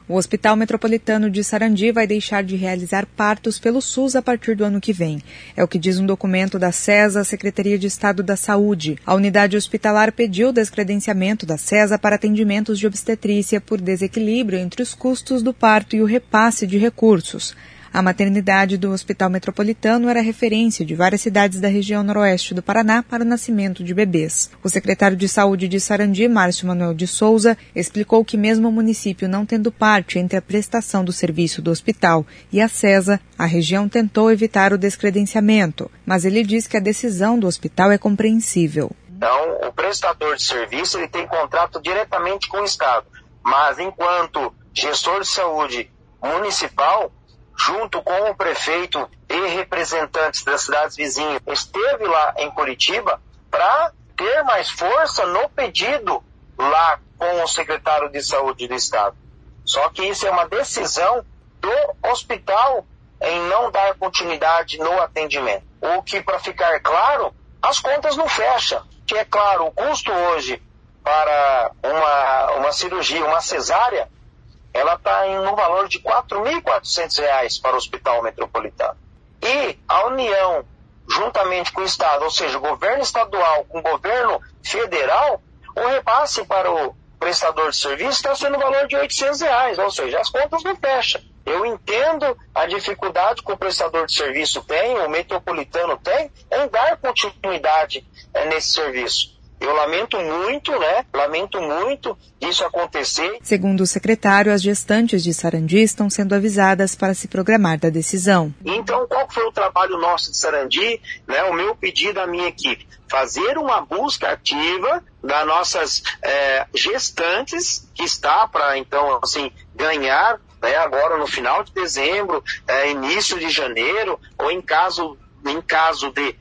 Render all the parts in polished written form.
O Hospital Metropolitano de Sarandi vai deixar de realizar partos pelo SUS a partir do ano que vem. É o que diz um documento da SESA, Secretaria de Estado da Saúde. A unidade hospitalar pediu o descredenciamento da SESA para atendimentos de obstetrícia por desequilíbrio entre os custos do parto e o repasse de recursos. A maternidade do Hospital Metropolitano era referência de várias cidades da região noroeste do Paraná para o nascimento de bebês. O secretário de Saúde de Sarandi, Márcio Manuel de Souza, explicou que mesmo o município não tendo parte entre a prestação do serviço do hospital e a SESA, a região tentou evitar o descredenciamento, mas ele diz que a decisão do hospital é compreensível. Então, o prestador de serviço ele tem contrato diretamente com o Estado, mas enquanto gestor de saúde municipal, junto com o prefeito e representantes das cidades vizinhas, esteve lá em Curitiba para ter mais força no pedido lá com o secretário de saúde do estado. Só que isso é uma decisão do hospital em não dar continuidade no atendimento. O que, para ficar claro, as contas não fecham. Que é claro, o custo hoje para uma cirurgia, uma cesárea, ela está no valor de R$ 4.400 para o Hospital Metropolitano. E a União, juntamente com o Estado, ou seja, o governo estadual com o governo federal, o repasse para o prestador de serviço está sendo no valor de R$ 800, ou seja, as contas não fecham. Eu entendo a dificuldade que o prestador de serviço tem, o metropolitano tem, em dar continuidade nesse serviço. Eu lamento muito isso acontecer. Segundo o secretário, as gestantes de Sarandi estão sendo avisadas para se programar da decisão. Então, qual foi o trabalho nosso de Sarandi? O meu pedido à minha equipe, fazer uma busca ativa das nossas gestantes, que está para, então, assim, ganhar agora no final de dezembro, início de janeiro, ou em caso de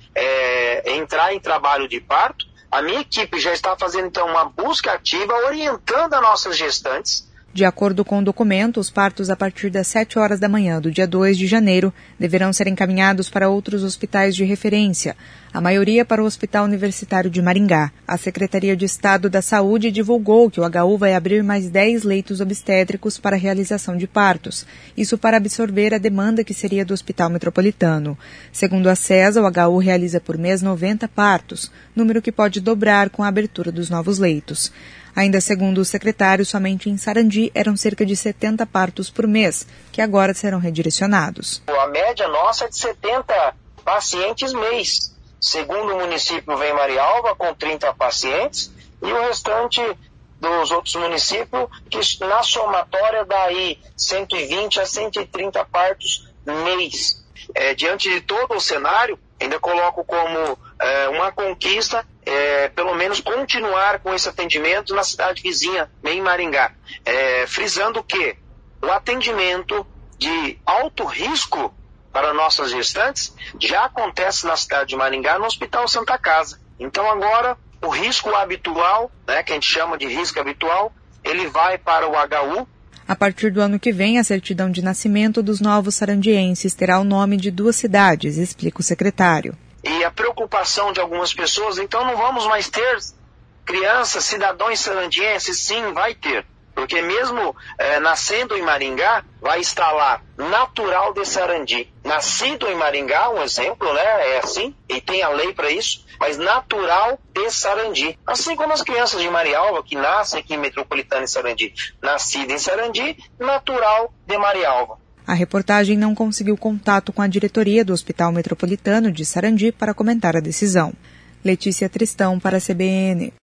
entrar em trabalho de parto. A minha equipe já está fazendo, então, uma busca ativa, orientando as nossas gestantes. De acordo com o documento, os partos a partir das 7 horas da manhã do dia 2 de janeiro deverão ser encaminhados para outros hospitais de referência, a maioria para o Hospital Universitário de Maringá. A Secretaria de Estado da Saúde divulgou que o HU vai abrir mais 10 leitos obstétricos para a realização de partos, isso para absorver a demanda que seria do Hospital Metropolitano. Segundo a SESA, o HU realiza por mês 90 partos, número que pode dobrar com a abertura dos novos leitos. Ainda segundo o secretário, somente em Sarandi eram cerca de 70 partos por mês, que agora serão redirecionados. A média nossa é de 70 pacientes mês. Segundo o município vem Marialva, com 30 pacientes, e o restante dos outros municípios, que na somatória dá aí 120 a 130 partos mês. Diante de todo o cenário, ainda coloco como uma conquista, pelo menos continuar com esse atendimento na cidade vizinha, em Maringá. Frisando que o atendimento de alto risco para nossas gestantes já acontece na cidade de Maringá, no Hospital Santa Casa. Então agora o risco habitual, que a gente chama de risco habitual, ele vai para o HU. A partir do ano que vem, a certidão de nascimento dos novos sarandienses terá o nome de 2 cidades, explica o secretário. E a preocupação de algumas pessoas, então não vamos mais ter crianças, cidadãos sarandienses? Sim, vai ter. Porque mesmo nascendo em Maringá, vai estar lá natural de Sarandi. Nascido em Maringá, um exemplo, é assim, e tem a lei para isso, mas natural de Sarandi. Assim como as crianças de Marialva, que nascem aqui em Metropolitano e Sarandi. Nascida em Sarandi, natural de Marialva. A reportagem não conseguiu contato com a diretoria do Hospital Metropolitano de Sarandi para comentar a decisão. Letícia Tristão para a CBN.